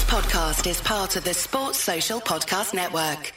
podcast is part of the Sports Social Podcast Network.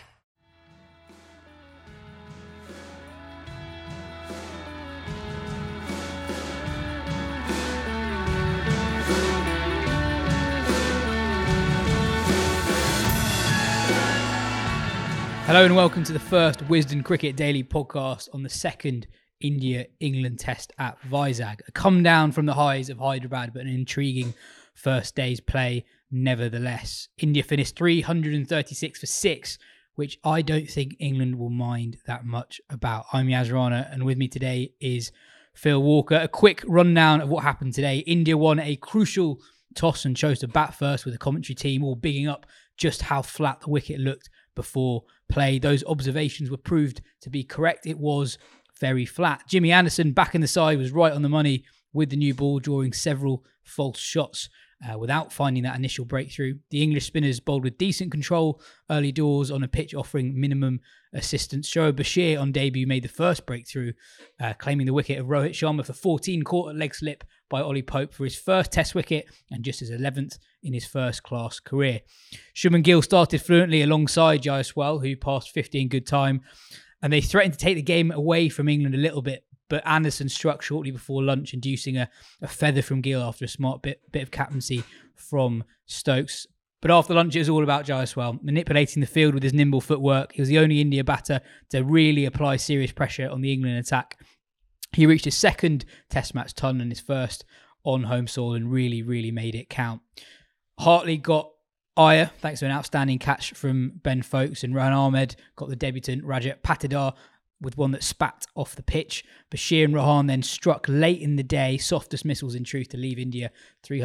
Hello and welcome to the first Wisden Cricket Daily podcast on the second India-England test at Vizag. A come down from the highs of Hyderabad, but an intriguing first day's play nevertheless. India finished 336 for 6, which I don't think England will mind that much about. I'm Yas Rana, and with me today is Phil Walker. A quick rundown of what happened today. India won a crucial toss and chose to bat first, with the commentary team all bigging up just how flat the wicket looked before play. Those observations were proved to be correct. It was very flat. Jimmy Anderson, back in the side, was right on the money with the new ball, drawing several false shots without finding that initial breakthrough. The English spinners bowled with decent control early doors on a pitch offering minimum assistance. Shoaib Bashir on debut made the first breakthrough, claiming the wicket of Rohit Sharma for 14, caught a leg slip by Ollie Pope for his first test wicket and just his 11th in his first-class career. Shubman Gill started fluently alongside Jaiswal, who passed 50 in good time, and they threatened to take the game away from England a little bit, but Anderson struck shortly before lunch, inducing a feather from Gill after a smart bit of captaincy from Stokes. But after lunch, it was all about Jaiswal, manipulating the field with his nimble footwork. He was the only India batter to really apply serious pressure on the England attack. He reached his second test match ton and his first on home soil and really made it count. Hartley got Iyer thanks to an outstanding catch from Ben Foakes, and Rohan Ahmed got the debutant Rajat Patidar with one that spat off the pitch. Bashir and Rohan then struck late in the day, softest missiles in truth, to leave India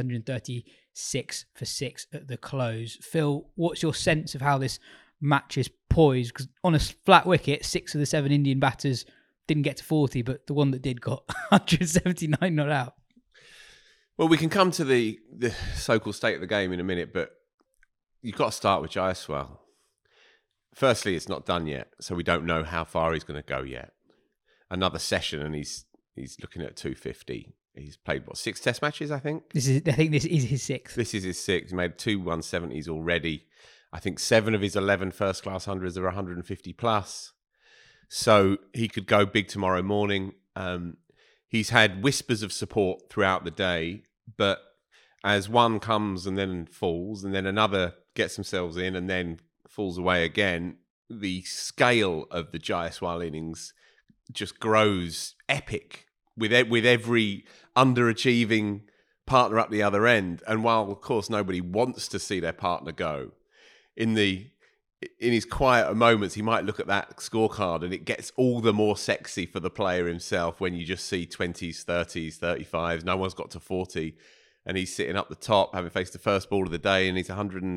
336 for 6 at the close. Phil, what's your sense of how this match is poised? Because on a flat wicket, 6 of the 7 Indian batters didn't get to 40, but the one that did got 179 not out. Well, we can come to the so-called state of the game in a minute, but you've got to start with Jaiswal. Firstly, it's not done yet, so we don't know how far he's going to go yet. Another session, and he's looking at 250. He's played, 6 test matches, I think? I think this is his 6th. This is his 6th. He made 2 170s already. I think 7 of his 11 first-class hundreds are 150 plus. So he could go big tomorrow morning. He's had whispers of support throughout the day, but as one comes and then falls, and then another gets themselves in and then falls away again, the scale of the Jaiswal innings just grows epic with every underachieving partner up the other end. And while, of course, nobody wants to see their partner go, in his quieter moments, he might look at that scorecard and it gets all the more sexy for the player himself when you just see 20s, 30s, 35s. No one's got to 40. And he's sitting up the top, having faced the first ball of the day, and he's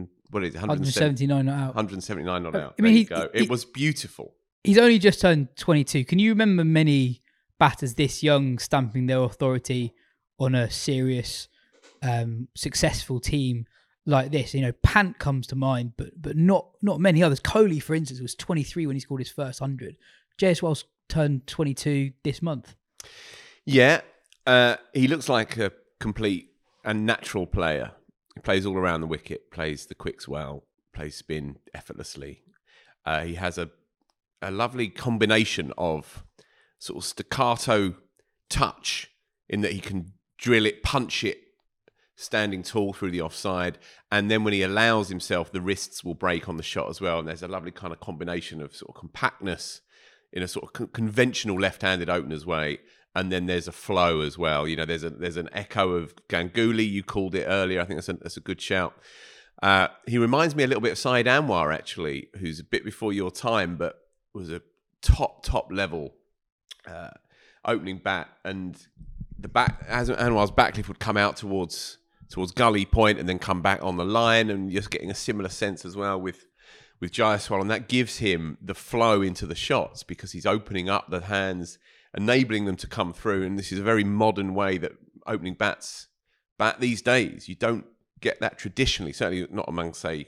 179 not out. 179 not out. I mean, it was beautiful. He's only just turned 22. Can you remember many batters this young stamping their authority on a serious, successful team like this? You know, Pant comes to mind, but not many others. Kohli, for instance, was 23 when he scored his first 100. Jaiswal's turned 22 this month. Yeah, he looks like a complete and natural player. He plays all around the wicket, plays the quicks well, plays spin effortlessly. He has a lovely combination of sort of staccato touch in that he can drill it, punch it, standing tall through the offside, and then when he allows himself, the wrists will break on the shot as well. And there's a lovely kind of combination of sort of compactness in a sort of conventional left-handed opener's way. And then there's a flow as well. You know, there's an echo of Ganguly. You called it earlier. I think that's a good shout. He reminds me a little bit of Syed Anwar, actually, who's a bit before your time, but was a top level opening bat. And as Anwar's backlift would come out towards gully point and then come back on the line, and just getting a similar sense as well with Jaiswal, and that gives him the flow into the shots because he's opening up the hands, enabling them to come through. And this is a very modern way that opening bats bat these days. You don't get that traditionally, certainly not among, say,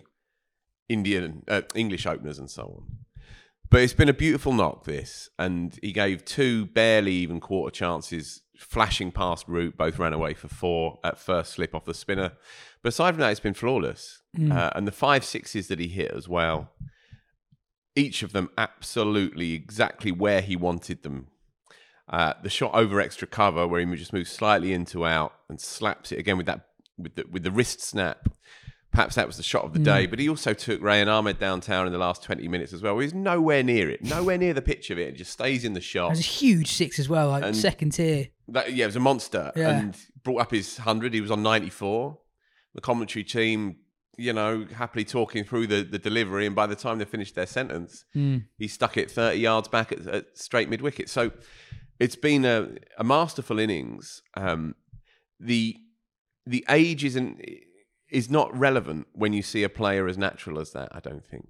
English openers and so on. But it's been a beautiful knock, this. And he gave 2 barely even quarter chances flashing past Root, both ran away for 4 at first slip off the spinner. But aside from that, it's been flawless. And the 5-6s that he hit as well, each of them absolutely exactly where he wanted them. The shot over extra cover where he just moves slightly into out and slaps it again with the wrist snap. Perhaps that was the shot of the day, but he also took Rayan Ahmed downtown in the last 20 minutes as well. He's nowhere near it, nowhere near the pitch of it. It just stays in the shot. It was a huge 6 as well, like second tier. It was a monster. Yeah. And brought up his 100. He was on 94. The commentary team, happily talking through the delivery. And by the time they finished their sentence, he stuck it 30 yards back at straight mid-wicket. So it's been a masterful innings. The age is not relevant when you see a player as natural as that, I don't think.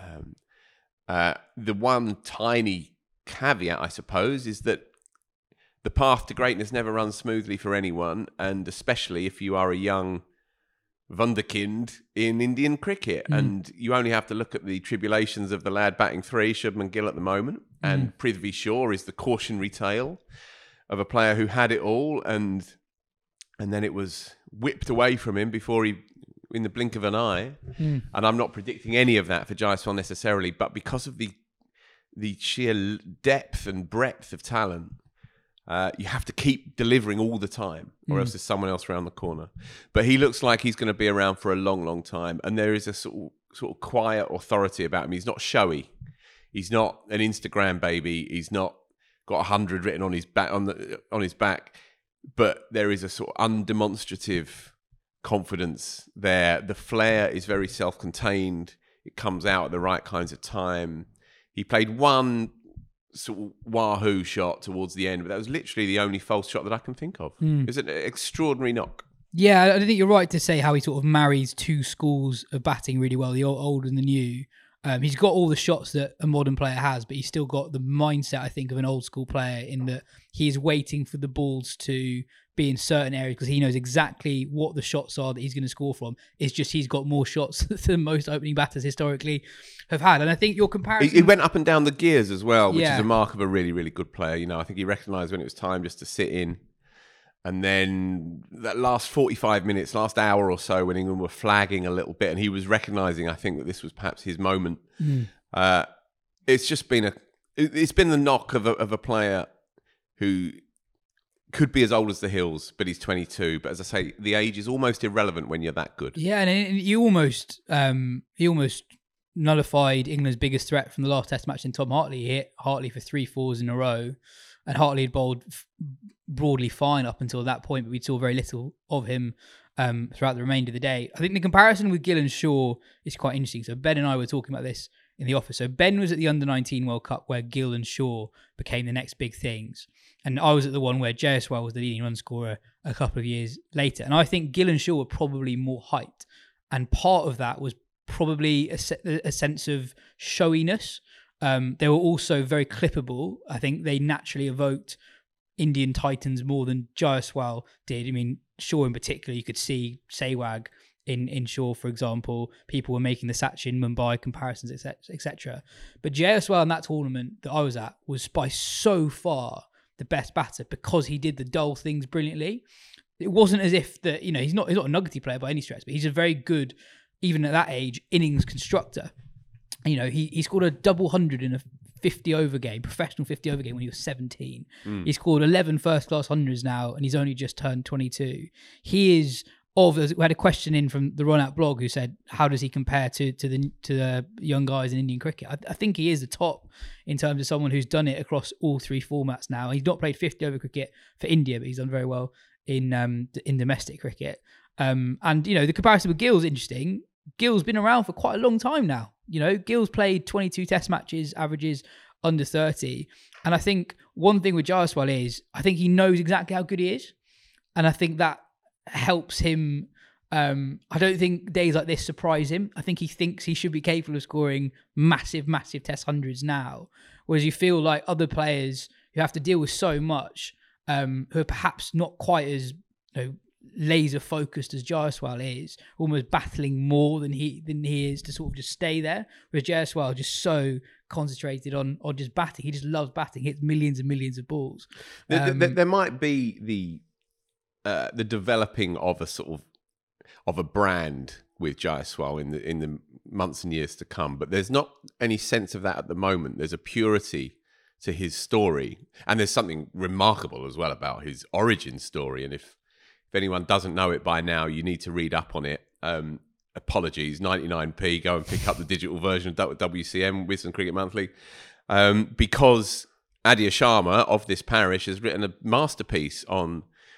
The one tiny caveat, I suppose, is that the path to greatness never runs smoothly for anyone, and especially if you are a young wunderkind in Indian cricket. And you only have to look at the tribulations of the lad batting 3, Shubman Gill at the moment, and Prithvi Shaw is the cautionary tale of a player who had it all, and then it was whipped away from him before he, in the blink of an eye. And I'm not predicting any of that for Jaiswal necessarily, but because of the sheer depth and breadth of talent, you have to keep delivering all the time, or else there's someone else around the corner. But he looks like he's going to be around for a long, long time, and there is a sort of quiet authority about him. He's not showy. He's not an Instagram baby. He's not got 100 written on his back on his back. But there is a sort of undemonstrative confidence there. The flair is very self-contained. It comes out at the right kinds of time. He played one sort of wahoo shot towards the end, but that was literally the only false shot that I can think of. It was an extraordinary knock. Yeah, I think you're right to say how he sort of marries 2 schools of batting really well, the old and the new. He's got all the shots that a modern player has, but he's still got the mindset, I think, of an old school player in that he's waiting for the balls to be in certain areas because he knows exactly what the shots are that he's going to score from. It's just he's got more shots than most opening batters historically have had. And I think your comparison... He went up and down the gears as well, which is a mark of a really, really good player. I think he recognised when it was time just to sit in. And then that last 45 minutes, last hour or so, when England were flagging a little bit, and he was recognising, I think, that this was perhaps his moment. It's just been the knock of a player who could be as old as the hills, but he's 22. But as I say, the age is almost irrelevant when you're that good. Yeah, and he almost nullified England's biggest threat from the last Test match in Tom Hartley. He hit Hartley for 3 fours in a row. And Hartley had bowled broadly fine up until that point, but we saw very little of him throughout the remainder of the day. I think the comparison with Gill and Shaw is quite interesting. So Ben and I were talking about this in the office. So Ben was at the Under-19 World Cup where Gill and Shaw became the next big things. And I was at the one where Jaiswal was the leading run scorer a couple of years later. And I think Gill and Shaw were probably more hyped. And part of that was probably a sense of showiness. They were also very clippable. I think they naturally evoked Indian Titans more than Jaiswal did. I mean, Shaw in particular, you could see Sehwag in Shaw, for example. People were making the Sachin Mumbai comparisons, etc. But Jaiswal in that tournament that I was at was by so far the best batter because he did the dull things brilliantly. It wasn't as if that, he's not a nuggety player by any stretch, but he's a very good, even at that age, innings constructor. He scored a double 100 in a 50-over game, professional 50-over game when he was 17. He scored 11 first-class hundreds now, and he's only just turned 22. He is we had a question in from the Run Out blog who said, how does he compare to the young guys in Indian cricket? I think he is the top in terms of someone who's done it across all 3 formats now. He's not played 50-over cricket for India, but he's done very well in domestic cricket. And, the comparison with Gill's interesting. Gill's been around for quite a long time now. Gill's played 22 Test matches, averages under 30. And I think one thing with Jaiswal is, I think he knows exactly how good he is. And I think that helps him. I don't think days like this surprise him. I think he thinks he should be capable of scoring massive, massive Test hundreds now. Whereas you feel like other players who have to deal with so much, who are perhaps not quite as laser focused as Jaiswal is, almost battling more than he is to sort of just stay there. Whereas Jaiswal just so concentrated on just batting. He just loves batting, hits millions and millions of balls. There might be the developing of a sort of a brand with Jaiswal in the months and years to come, but there's not any sense of that at the moment. There's a purity to his story, and there's something remarkable as well about his origin story. And if anyone doesn't know it by now, you need to read up on it. Apologies, 99p. Go and pick up the digital version of WCM, Wisden Cricket Monthly, because Adia Sharma of this parish has written a masterpiece on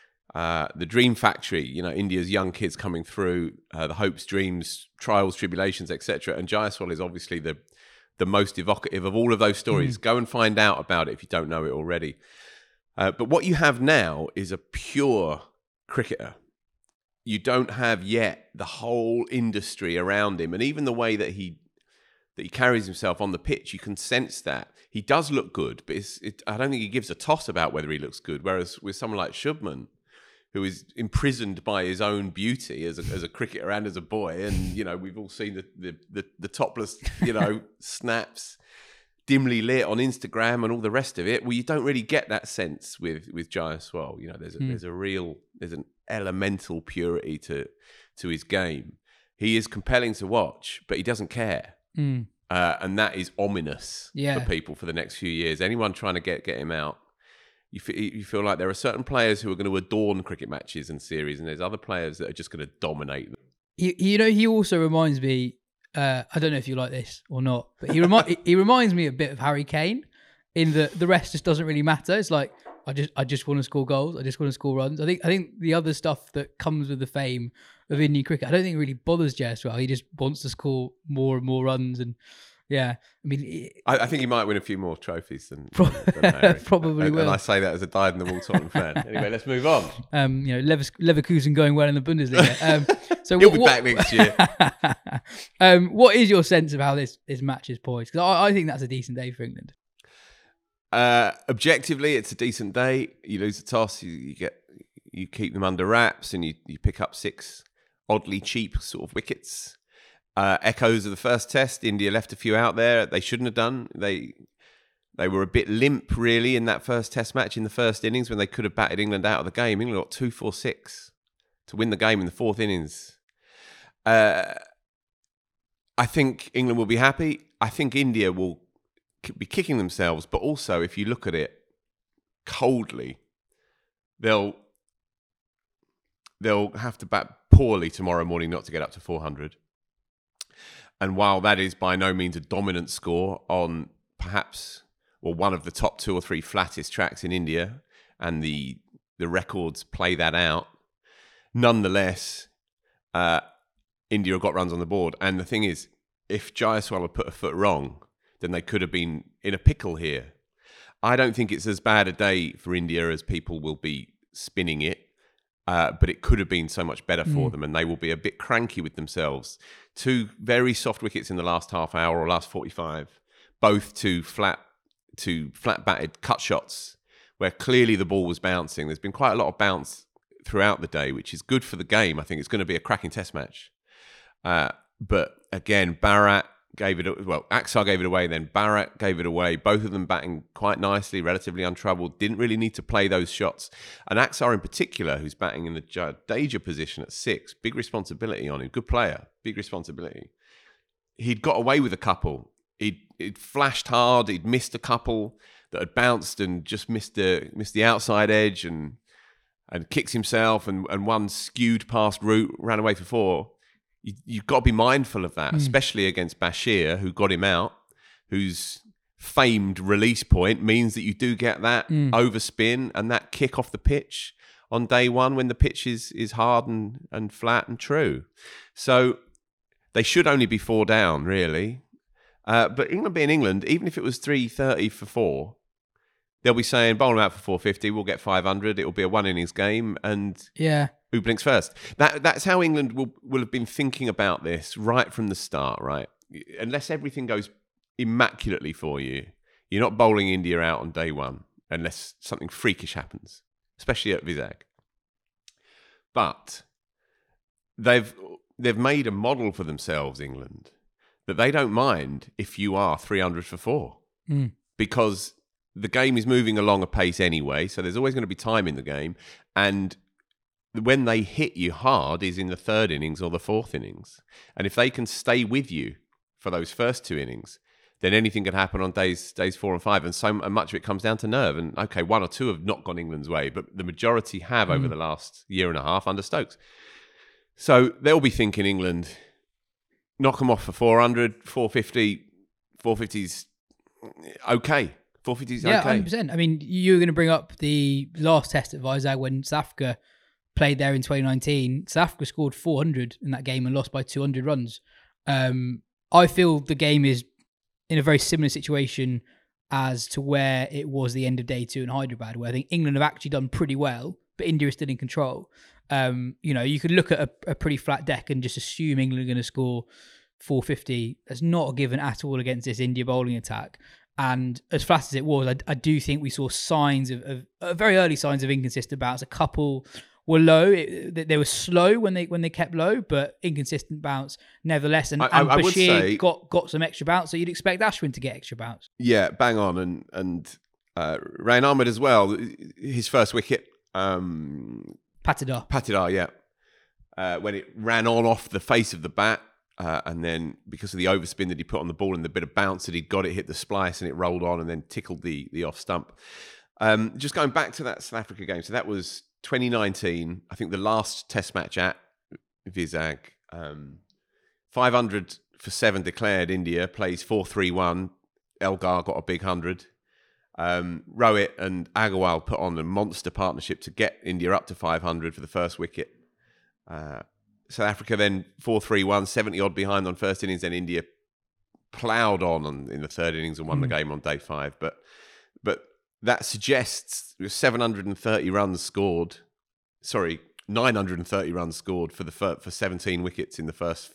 the Dream Factory. You know, India's young kids coming through, the hopes, dreams, trials, tribulations, etc. And Jaiswal is obviously the most evocative of all of those stories. Go and find out about it if you don't know it already. But what you have now is a pure cricketer. You don't have yet the whole industry around him, and even the way that he carries himself on the pitch, you can sense that he does look good, but I don't think he gives a toss about whether he looks good. Whereas with someone like Shubman, who is imprisoned by his own beauty as a cricketer and as a boy, and you know, we've all seen the topless, you know, snaps dimly lit on Instagram and all the rest of it. Well, you don't really get that sense with Jaiswal. You know, there's an elemental purity to his game. He is compelling to watch, but he doesn't care. And that is ominous for people for the next few years. Anyone trying to get him out, you feel like there are certain players who are going to adorn cricket matches and series, and there's other players that are just going to dominate them. You know, he also reminds me, I don't know if you like this or not, but he reminds me a bit of Harry Kane in the rest just doesn't really matter. It's like, I just want to score goals. I just want to score runs. I think the other stuff that comes with the fame of Indian cricket, I don't think it really bothers Jaiswal. He just wants to score more and more runs. And yeah, I mean, I think he might win a few more trophies than Harry. Probably will. And I say that as a dyed-in-the-wool Tottenham fan. Anyway, let's move on. You know, Leverkusen going well in the Bundesliga. So he'll be back next year. What is your sense of how this match is poised? Because I think that's a decent day for England. Objectively, it's a decent day. You lose the toss, you keep them under wraps, and you pick up 6 oddly cheap sort of wickets. Echoes of the first test. India left a few out there. They shouldn't have done. They were a bit limp, really, in that first test match in the first innings when they could have batted England out of the game. England got 2-4-6 to win the game in the 4th innings. I think England will be happy. I think India will be kicking themselves, but also, if you look at it coldly, they'll have to bat poorly tomorrow morning not to get up to 400. And while that is by no means a dominant score on perhaps one of the top 2 or 3 flattest tracks in India, and the records play that out, nonetheless, India have got runs on the board. And the thing is, if Jaiswal had put a foot wrong, then they could have been in a pickle here. I don't think it's as bad a day for India as people will be spinning it, but it could have been so much better for them, and they will be a bit cranky with themselves. 2 very soft wickets in the last half hour or last 45, both to flat batted cut shots where clearly the ball was bouncing. There's been quite a lot of bounce throughout the day, which is good for the game. I think it's going to be a cracking test match. But again, Axar gave it away, then Bharat gave it away. Both of them batting quite nicely, relatively untroubled. Didn't really need to play those shots. And Axar in particular, who's batting in the Jadeja position at 6, big responsibility on him. Good player, big responsibility. He'd got away with a couple. He'd flashed hard. He'd missed a couple that had bounced and just missed the outside edge and kicks himself, and one skewed past route, ran away for 4. You've got to be mindful of that, especially against Bashir, who got him out, whose famed release point means that you do get that overspin and that kick off the pitch on day one when the pitch is hard and flat and true. So they should only be 4 down, really. But England being England, even if it was 330 for 4, they'll be saying, bowl them out for 450, we'll get 500, it'll be a 1 innings game, and who blinks first? That's how England will have been thinking about this right from the start, right? Unless everything goes immaculately for you, you're not bowling India out on day one, unless something freakish happens, especially at Vizag. But they've made a model for themselves, England, that they don't mind if you are 300 for 4 because the game is moving along a pace anyway. So there's always going to be time in the game, and when they hit you hard is in the third innings or the fourth innings. And if they can stay with you for those first 2 innings, then anything can happen on days 4 and 5. And so much of it comes down to nerve. And okay, 1 or 2 have not gone England's way, but the majority have over the last year and a half under Stokes. So they'll be thinking England, knock them off for 400, 450. 450's okay. 450's yeah, okay. 100%. I mean, you were going to bring up the last test at Vizag when South Africa played there in 2019. South Africa scored 400 in that game and lost by 200 runs. I feel the game is in a very similar situation as to where it was the end of day 2 in Hyderabad, where I think England have actually done pretty well, but India is still in control. You could look at a pretty flat deck and just assume England are going to score 450. That's not a given at all against this India bowling attack. And as flat as it was, I do think we saw signs of very early signs of inconsistent bounce. A couple were low. They were slow when they kept low, but inconsistent bounce nevertheless. And I would Bashir say, got some extra bounce, so you'd expect Ashwin to get extra bounce. Yeah, bang on. And Rain Ahmed as well, his first wicket. Patidar, yeah. When it ran on off the face of the bat, and then because of the overspin that he put on the ball and the bit of bounce that he'd got, it hit the splice and it rolled on and then tickled the off stump. Just going back to that South Africa game, so that was 2019, I think the last test match at Vizag. 500 for 7 declared. India plays 4-3-1. Elgar got a big 100. Rohit and Agarwal put on a monster partnership to get India up to 500 for the first wicket. South Africa then 4-3-1, 70 odd behind on first innings. Then India ploughed on in the third innings and won the game on day 5. But that suggests 730 runs scored. Sorry, 930 runs scored for 17 wickets in the first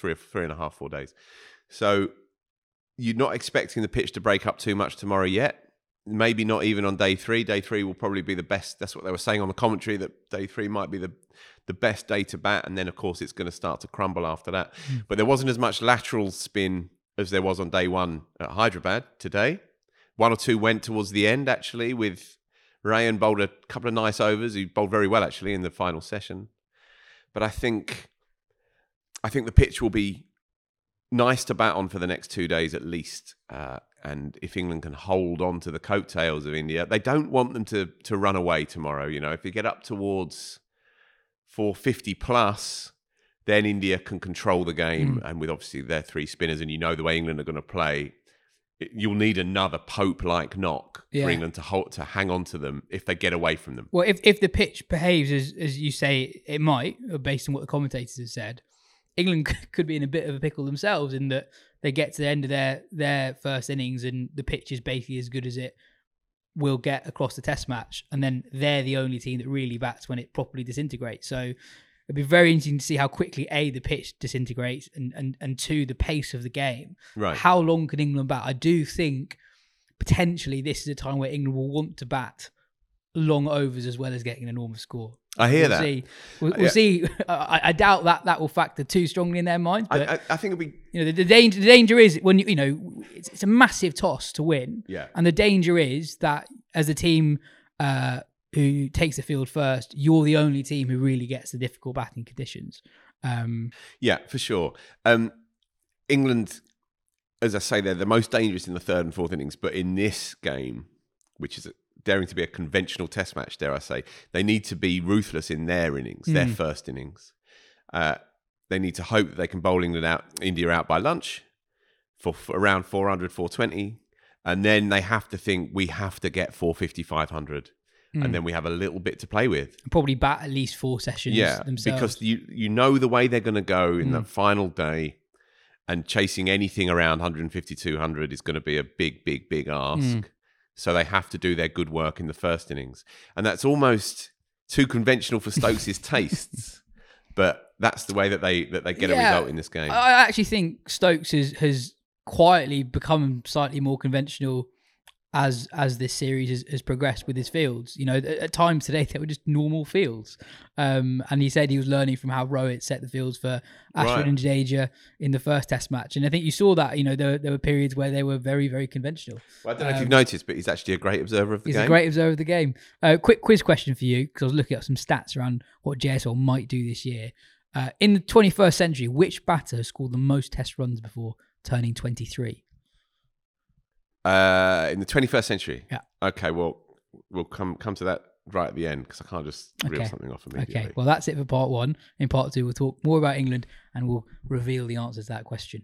4 days. So you're not expecting the pitch to break up too much tomorrow yet. Maybe not even on day 3. Day 3 will probably be the best. That's what they were saying on the commentary, that day 3 might be the best day to bat. And then, of course, it's going to start to crumble after that. But there wasn't as much lateral spin as there was on day 1 at Hyderabad today. 1 or 2 went towards the end, actually, with Rayan bowled a couple of nice overs. He bowled very well, actually, in the final session. But I think the pitch will be nice to bat on for the next 2 days at least. And if England can hold on to the coattails of India, they don't want them to run away tomorrow. You know, if you get up towards 450 plus, then India can control the game. And with obviously their 3 spinners, and you know the way England are going to play, you'll need another Pope-like knock for England to hang on to them if they get away from them. Well, if the pitch behaves as you say it might, based on what the commentators have said, England could be in a bit of a pickle themselves in that they get to the end of their first innings and the pitch is basically as good as it will get across the test match. And then they're the only team that really bats when it properly disintegrates. So it'd be very interesting to see how quickly, A, the pitch disintegrates and 2, the pace of the game. Right. How long can England bat? I do think potentially this is a time where England will want to bat long overs as well as getting an enormous score. I hear we'll that. See. We'll see. I doubt that will factor too strongly in their minds. But I think it'll be. You know, the danger is when it's a massive toss to win. Yeah. And the danger is that as a team who takes the field first, you're the only team who really gets the difficult batting conditions. Yeah, for sure. England, as I say, they're the most dangerous in the third and fourth innings. But in this game, which is daring to be a conventional test match, dare I say, they need to be ruthless in their innings, their first innings. They need to hope that they can bowl India out by lunch for around 400, 420. And then they have to think, we have to get 450, 500. And then we have a little bit to play with. Probably bat at least 4 sessions themselves. Because you know the way they're going to go in that final day, and chasing anything around 150, 200 is going to be a big, big, big ask. So they have to do their good work in the first innings. And that's almost too conventional for Stokes' tastes. But that's the way that they get a result in this game. I actually think Stokes has quietly become slightly more conventional as this series has progressed with his fields. You know, at times today they were just normal fields. And he said he was learning from how Rowett set the fields for Ashwin and Jadeja in the first Test match. And I think you saw that, you know, there were periods where they were very, very conventional. Well, I don't know if you've noticed, but he's actually a great observer of the game. He's a great observer of the game. Quick quiz question for you, because I was looking at some stats around what JSL might do this year. In the 21st century, which batter has scored the most Test runs before turning 23? In the 21st century? Yeah. Okay, well, we'll come to that right at the end, because I can't just reel something off immediately. Okay, well, that's it for part one. In part two, we'll talk more about England and we'll reveal the answers to that question.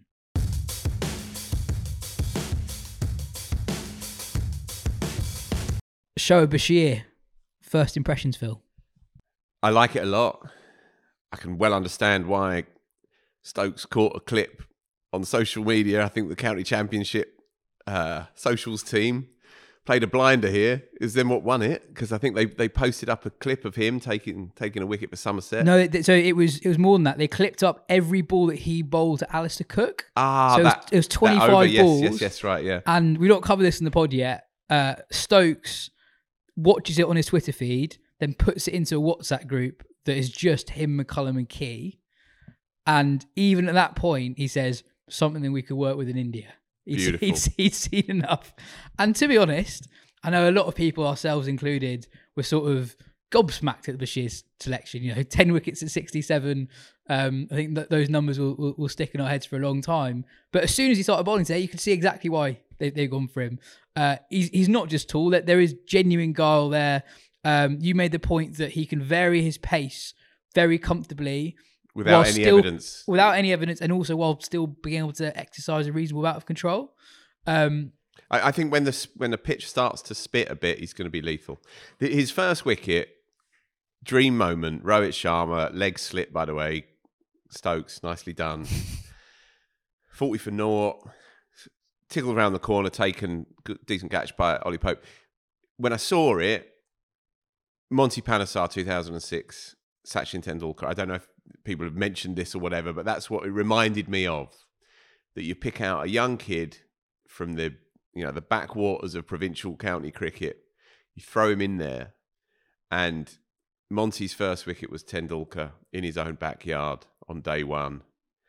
Shoaib Bashir, first impressions, Phil? I like it a lot. I can well understand why Stokes caught a clip on social media. I think the county championship socials team played a blinder here. Is then what won it, because I think they posted up a clip of him taking a wicket for Somerset. No, so it was more than that. They clipped up every ball that he bowled to Alistair Cook. It was 25 balls. Yes, right, yeah. And we don't cover this in the pod yet. Stokes watches it on his Twitter feed, then puts it into a WhatsApp group that is just him, McCullum and Key. And even at that point, he says, something that we could work with in India. He'd seen enough. And to be honest, I know a lot of people, ourselves included, were sort of gobsmacked at the Bashir's selection. You know, 10 wickets at 67. I think that those numbers will stick in our heads for a long time. But as soon as he started bowling today, you could see exactly why they've gone for him. He's not just tall. There is genuine guile there. You made the point that he can vary his pace very comfortably. Without any evidence. And also while still being able to exercise a reasonable amount of control. I think when the pitch starts to spit a bit, he's going to be lethal. His first wicket, dream moment, Rohit Sharma, leg slip, by the way. Stokes, nicely done. 40 for naught. Tickled around the corner, taken, decent catch by Ollie Pope. When I saw it, Monty Panesar 2006, Sachin Tendulkar. I don't know if people have mentioned this or whatever, but that's what it reminded me of. That you pick out a young kid from the backwaters of provincial county cricket, you throw him in there, and Monty's first wicket was Tendulkar in his own backyard on day one.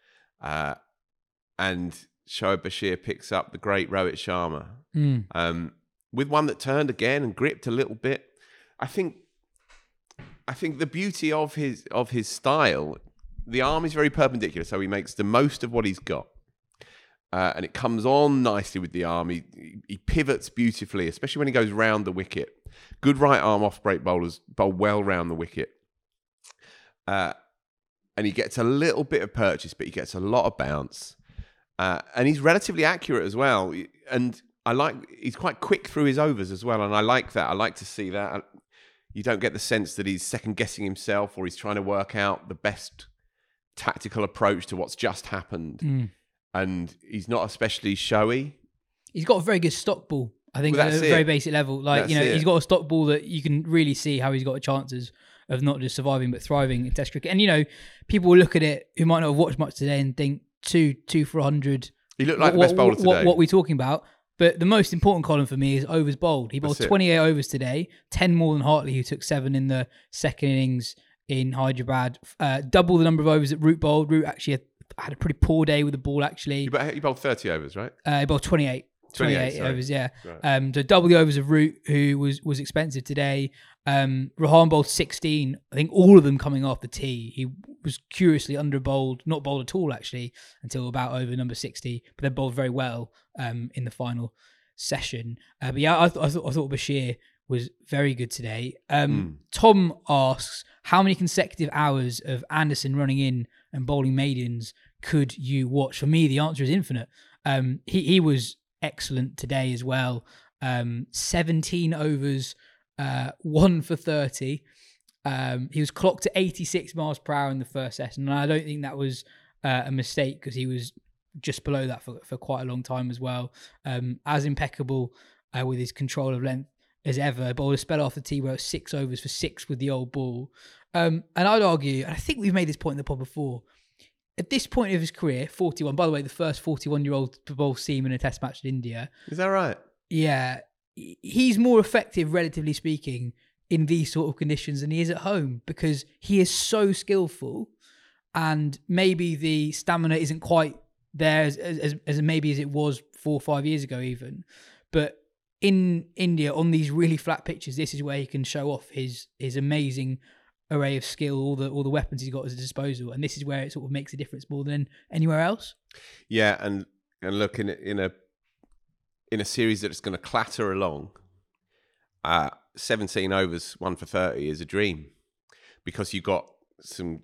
And Shoaib Bashir picks up the great Rohit Sharma with one that turned again and gripped a little bit. I think the beauty of his style, the arm is very perpendicular, so he makes the most of what he's got. And it comes on nicely with the arm. He pivots beautifully, especially when he goes round the wicket. Good right arm off-break bowlers bowl well round the wicket. And he gets a little bit of purchase, but he gets a lot of bounce. And he's relatively accurate as well. And he's quite quick through his overs as well. And I like that. I like to see that. You don't get the sense that he's second-guessing himself or he's trying to work out the best tactical approach to what's just happened. And he's not especially showy. He's got a very good stock ball, I think, at a very basic level. He's got a stock ball that you can really see how he's got chances of not just surviving but thriving in Test cricket. And, people will look at it who might not have watched much today and think, two for 100. He looked like the best bowler today. What are we talking about? But the most important column for me is overs bowled. He bowled 28 overs today, 10 more than Hartley, who took 7 in the second innings in Hyderabad. Double the number of overs that Root bowled. Root actually had a pretty poor day with the ball, actually. He bowled 30 overs, right? He bowled 28 overs, yeah. Right. So double the overs of Root, who was expensive today. Rahan bowled 16, I think all of them coming off the tee. He was curiously under-bowled, not bowled at all, actually, until about over number 60, but then bowled very well in the final session. But yeah, I thought Bashir was very good today. Tom asks, how many consecutive hours of Anderson running in and bowling maidens could you watch? For me, the answer is infinite. He was excellent today as well. 17 overs, 1 for 30. He was clocked to 86 miles per hour in the first session, and I don't think that was a mistake, because he was just below that for quite a long time as well. As impeccable with his control of length as ever. Bowled a spell off the tee where it was 6 overs for 6 with the old ball. And I'd argue, and I think we've made this point in the pod before, at this point of his career, 41, by the way, the first 41-year-old to bowl seam in a Test match in India. Is that right? Yeah. he's more effective, relatively speaking, in these sort of conditions than he is at home because he is so skillful, and maybe the stamina isn't quite there as maybe as it was 4 or 5 years ago even. But in India, on these really flat pitches, this is where he can show off his amazing array of skill, all the weapons he's got at his disposal, and this is where it sort of makes a difference more than anywhere else. Yeah, and look, in a series that's going to clatter along, 17 overs, 1 for 30 is a dream, because you've got some,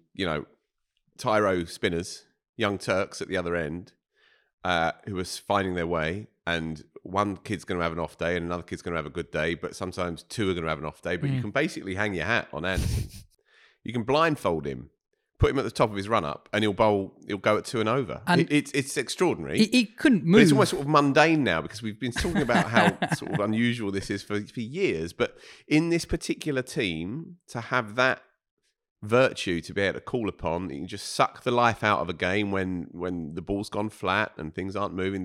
Tyro spinners, young Turks at the other end, who are finding their way, and one kid's going to have an off day and another kid's going to have a good day, but sometimes two are going to have an off day, but you can basically hang your hat on Anderson. You can blindfold him, put him at the top of his run-up, and he'll go at 2 and over. And it's extraordinary. He couldn't move. But it's almost sort of mundane now, because we've been talking about how sort of unusual this is for years. But in this particular team, to have that virtue to be able to call upon, you can just suck the life out of a game when the ball's gone flat and things aren't moving.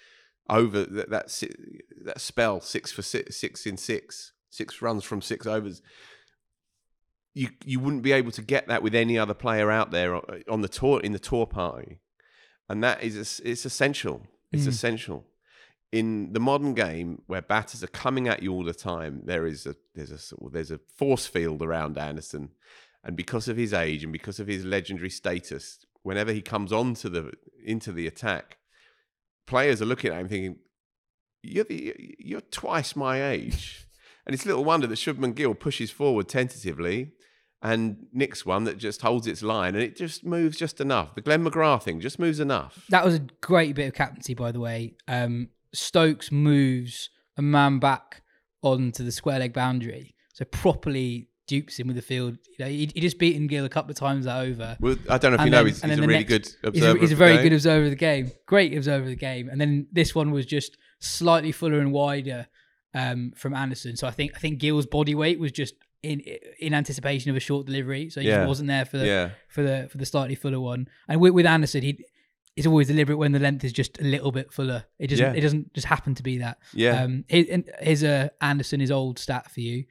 That spell 6 for 6 in 6 runs from 6 overs. You wouldn't be able to get that with any other player out there on the tour, in the tour party, and that is it's essential. It's essential in the modern game where batters are coming at you all the time. There's a force field around Anderson, and because of his age and because of his legendary status, whenever he comes into the attack, players are looking at him thinking, "You're twice my age," and it's little wonder that Shubman Gill pushes forward tentatively and nicks one that just holds its line, and it just moves just enough. The Glenn McGrath thing just moves enough. That was a great bit of captaincy, by the way. Stokes moves a man back onto the square leg boundary, so properly dupes him with the field. He just beaten Gill a couple of times that over. Well, I don't know if he's a really good observer. He's a very good observer of the game. Great observer of the game. And then this one was just slightly fuller and wider from Anderson. So I think Gill's body weight was just in anticipation of a short delivery, so he just wasn't there for the slightly fuller one. And with Anderson, he's always deliberate when the length is just a little bit fuller. It doesn't just happen to be that. Here's Anderson, his old stat for you.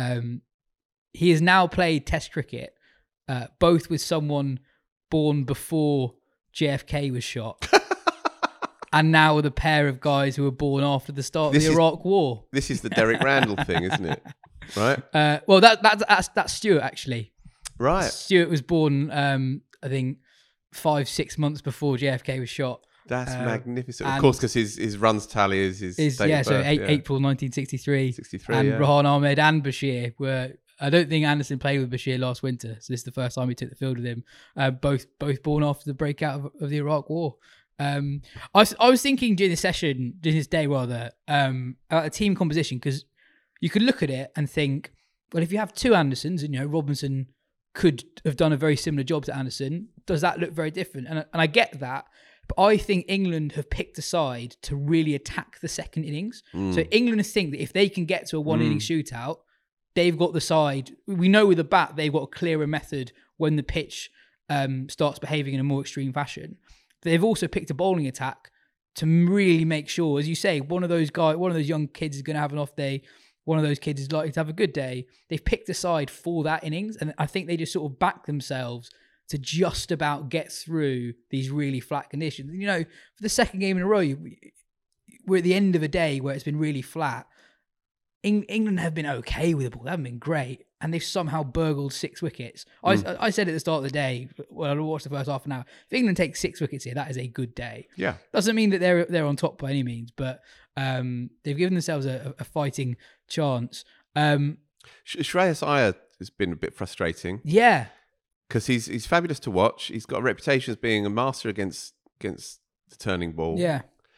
He has now played Test cricket, both with someone born before JFK was shot, and now with a pair of guys who were born after the start of the Iraq War. This is the Derek Randall thing, isn't it? Right. Well, that's Stuart, actually. Right. Stuart was born, I think, 5-6 months before JFK was shot. That's magnificent. Of course, because his runs tally is his date of birth, April 1963. And Rahan Ahmed and Bashir were. I don't think Anderson played with Bashir last winter, so this is the first time he took the field with him. Both born after the breakout of the Iraq War. I was thinking during this day rather, about a team composition, because you could look at it and think, well, if you have two Andersons, and Robinson could have done a very similar job to Anderson, does that look very different? And I get that, but I think England have picked a side to really attack the second innings. So England think that if they can get to a one-inning shootout, they've got the side. We know with the bat, they've got a clearer method when the pitch starts behaving in a more extreme fashion. They've also picked a bowling attack to really make sure, as you say, one of those young kids is going to have an off day. One of those kids is likely to have a good day. They've picked a side for that innings, and I think they just sort of back themselves to just about get through these really flat conditions. For the second game in a row, we're at the end of a day where it's been really flat. England have been okay with the ball. They haven't been great. And they've somehow burgled 6 wickets. I said at the start of the day, when I watched the first half an hour, if England takes 6 wickets here, that is a good day. Yeah. Doesn't mean that they're on top by any means, but they've given themselves a fighting chance. Shreyas Iyer has been a bit frustrating. Yeah. Because he's fabulous to watch. He's got a reputation as being a master against the turning ball. Yeah.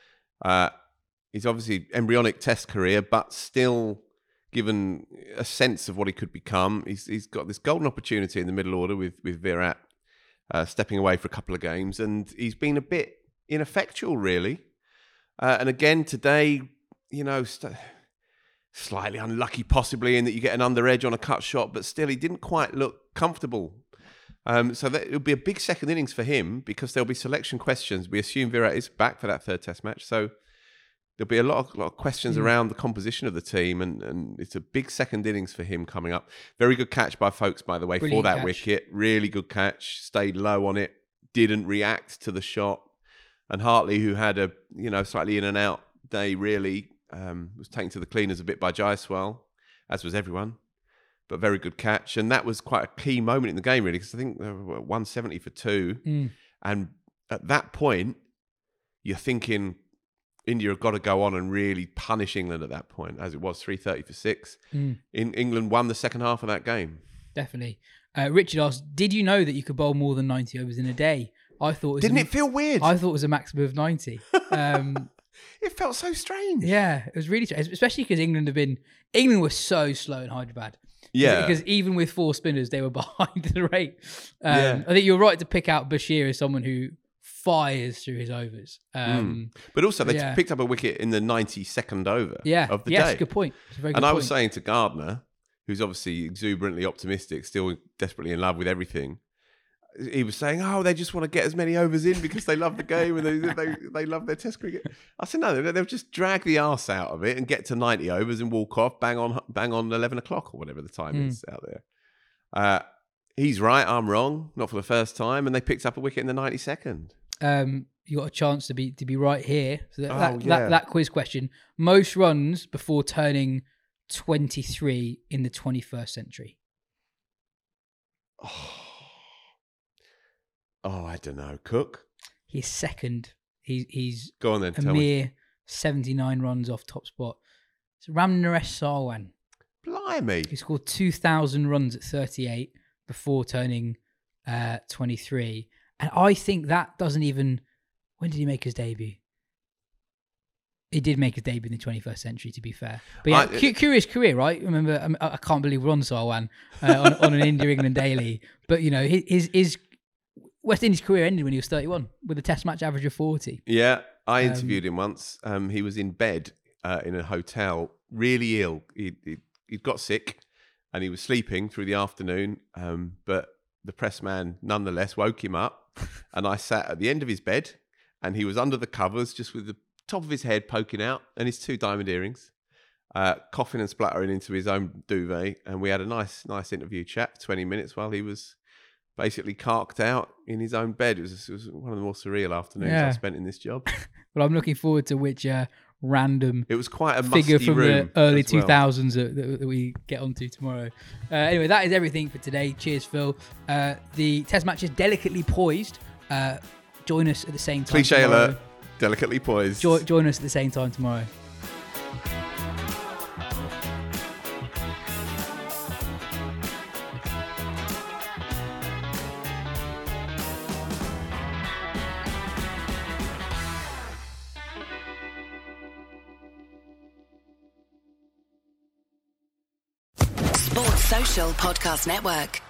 He's obviously embryonic Test career, but still given a sense of what he could become. He's got this golden opportunity in the middle order with Virat stepping away for a couple of games, and he's been a bit ineffectual, really. And again today, slightly unlucky possibly in that you get an under edge on a cut shot, but still he didn't quite look comfortable. So it'll be a big second innings for him, because there'll be selection questions. We assume Virat is back for that third Test match, so there'll be a lot of questions around the composition of the team, and it's a big second innings for him coming up. Very good catch by Folkes, by the way, Brilliant for that catch. wicket. Really good catch. Stayed low on it. Didn't react to the shot. And Hartley, who had a slightly in and out day, really was taken to the cleaners a bit by Jaiswal, as was everyone. But very good catch, and that was quite a key moment in the game, really, because I think they were 170 for 2, and at that point, you're thinking India have got to go on and really punish England at that point, as it was 330 for 6. England won the second half of that game. Definitely. Richard asked, did you know that you could bowl more than 90 overs in a day? I thought Didn't it feel weird? I thought it was a maximum of 90. It felt so strange. Yeah, it was really strange, especially because England was so slow in Hyderabad. Yeah. Because even with 4 spinners, they were behind the rate. I think you're right to pick out Bashir as someone who fires through his overs. But also, they picked up a wicket in the 92nd over of the day. Yes, good point. It's a very good and point. I was saying to Gardner, who's obviously exuberantly optimistic, still desperately in love with everything, he was saying, they just want to get as many overs in because they love the game and they love their test cricket. I said, no, they'll just drag the arse out of it and get to 90 overs and walk off, bang on 11 o'clock or whatever the time is out there. He's right, I'm wrong, not for the first time, and they picked up a wicket in the 92nd. You got a chance to be right here. So that quiz question: most runs before turning 23 in the 21st century. I don't know. Cook? He's second. He's go on then. A mere 79 runs off top spot. It's Ramnaresh Sarwan. Blimey! He scored 2,000 runs at 38 before turning 23. And I think that doesn't even... When did he make his debut? He did make his debut in the 21st century, to be fair. But yeah, curious career, right? Remember, I can't believe we're on Sarwan on an India-England daily. But, his West Indies career ended when he was 31 with a test match average of 40. Yeah, I interviewed him once. He was in bed in a hotel, really ill. He'd got sick and he was sleeping through the afternoon. But the press man nonetheless woke him up, and I sat at the end of his bed and he was under the covers just with the top of his head poking out and his 2 diamond earrings, coughing and spluttering into his own duvet. And we had a nice interview chat, 20 minutes, while he was basically carked out in his own bed. It was one of the more surreal afternoons I spent in this job. Well, I'm looking forward to which random it was quite a figure from the early well. 2000s that we get onto tomorrow. Anyway, that is everything for today. Cheers, Phil. The test match is delicately poised. Join us at the same time Cliche tomorrow. alert. Delicately poised. Join us at the same time tomorrow. Sports Social Podcast Network.